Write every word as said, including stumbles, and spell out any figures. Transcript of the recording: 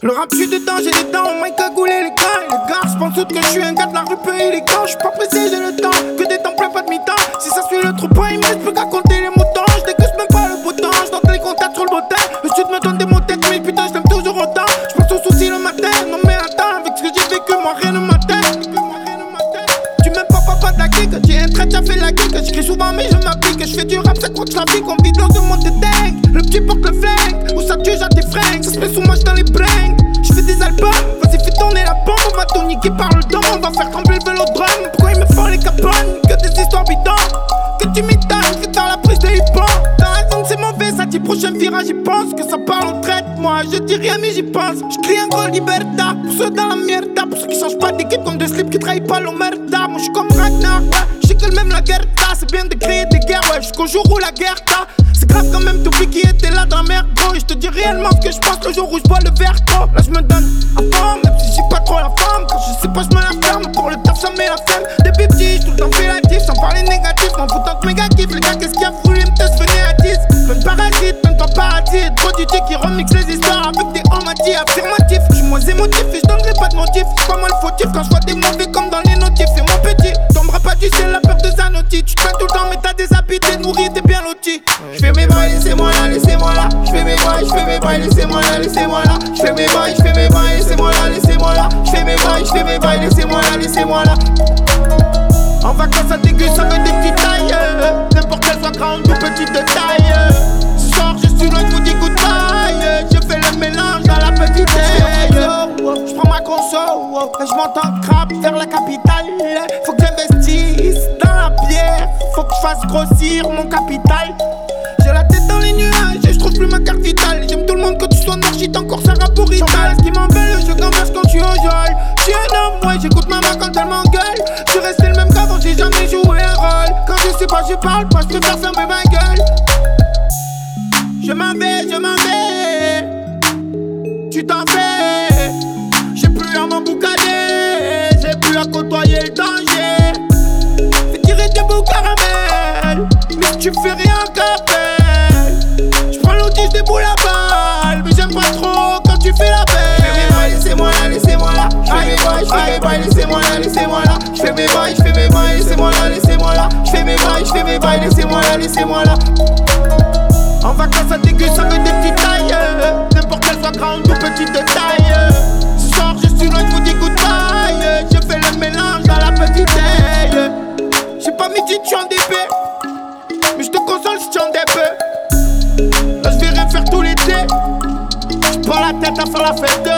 Le rap, j'suis dedans, j'ai les dents, on m'a cagoulé les gars. Les gars, j'pense toutes que j'suis un gars de la rue peu élégant. J'suis pas pressé, j'ai le temps, que des temps plein, pas de mi-temps. Si ça suit le troupeau, il me reste plus qu'à compter les moutons. J'déguste même pas le bouton, j'tente les contacts sur le bottin. Le sud me donne des mots têtes, mais putain, j't'aime toujours autant. J'pense aux soucis le matin, non mais attends, avec ce que j'ai vécu, moi rien ne m'atteint. Tu m'aimes pas, papa de la geek, j'ai un trait, t'as fait la geek. J'cris souvent, mais je m'applique, j'fais du rap, ça croit que j'la vie, qu'on vit dans le monde de dingue. Le petit porte le flingue, où ça tue, j'ai des fringues. Ça se fait sous moi, dans les bringues. J'fais des albums, vas-y fais tourner la bombe. On va tout niquer par le dos, on va faire trembler le vélodrome. Pourquoi ils me font les capones, que des histoires bidons. Que tu m'étonnes, fais dans la prise de hip-hop. T'as raison, c'est mauvais, ça dit prochain virage, j'y pense. Que ça parle en traite, moi je dis rien mais j'y pense. J'crie un gros liberta, pour ceux dans la merde. Pour ceux qui changent pas d'équipe comme de slip qui trahissent pas l'omerta. Moi j'suis comme Ragnar, j'sais que même la guerre ta. C'est bien de créer des guerres, ouais, jusqu'au jour où la guerre ta. C'est grave quand même, t'oublies qui était là dans la merde, gros. Et j'te dis réellement ce que j'pense le jour où j'bois le verre, gros. Là j'me donne à fond, même si j'ai pas trop la femme. Quand je sais pas, j'me la ferme, pour le taf ça met la flemme. Depuis petit, j'tous le temps fait la diff, sans parler négatif. M'en foutant de méga kiff, les gars, qu'est-ce qu'il y a voulu me teste, venez à dix. Même parasite, même pas paradis. Trop du qui remixe les histoires avec des hommages affirmatifs. J'suis moins émotif et j'donnerai pas de motif. J'suis pas mal fautif quand j'vois des mauvais comme dans les notifs. Et mon petit, tombera pas du ciel la peur de Zanotti. Tu te fais tout le temps, mais t'as des habits, t'es nourri, t'es bien loti. J'fais mes bails, laissez-moi là, laissez-moi là. J'fais mes bails, j'fais mes bails, laissez-moi là, laissez-moi là. J'fais mes bails, j'fais mes bails, laissez-moi là, laissez-moi là. J'fais mes bails, j'fais mes bails, laissez-moi là, laissez-moi là. En vacances à déguste avec des petites tailles. N'importe quelle soit grande ou petite de taille. Ce soir je suis loin, je vous dis goodbye. Je fais le mélange dans la petite taille. J'prends ma console et j'monte en crabe vers la capitale. Faut que j'investisse dans la bière. Faut que j'fasse grossir mon capital. J'ai la tête dans les nuages et j'trouve plus ma carte vitale. J'aime tout le monde, que tu sois noir, j'suis encore Sarah Bourrital. Ce qui m'embelle, je gamberge quand tu au jol. J'suis un homme, ouais, j'écoute ma main quand elle m'engueule. J'suis resté le même qu'avant, j'ai jamais joué un rôle. Quand je sais pas, je parle pas, j'préfère fermer ma gueule. Je m'en vais, je m'en vais. Tu t'en fais. J'ai plus à m'emboucaner. J'ai plus à côtoyer le danger. Fais tirer des beaux caramels. Mais si tu fais rien qu'à faire. J'prends l'outil, j'déboule la balle. Mais j'aime pas trop quand tu fais la belle. J'fais mes bails, laissez-moi là, laissez-moi là. J'fais mes bails, j'fais mes bails, laissez-moi là, laissez-moi là. J'fais mes bails, j'fais mes bails, laissez-moi là, laissez-moi là. J'fais mes bails, j'fais mes bails, laissez-moi là, laissez-moi là. En vacances à déguste avec des petites tailles. N'importe quelle soit grande ou petite de taille. Ce soir je suis loin, je vous dis goodbye. Je fais le mélange dans la petite taille. J'ai pas mis de chant d'épée, mais je te console si tu en dépeux. Là je vais rien faire tout l'été. J'prends la tête à faire la fête.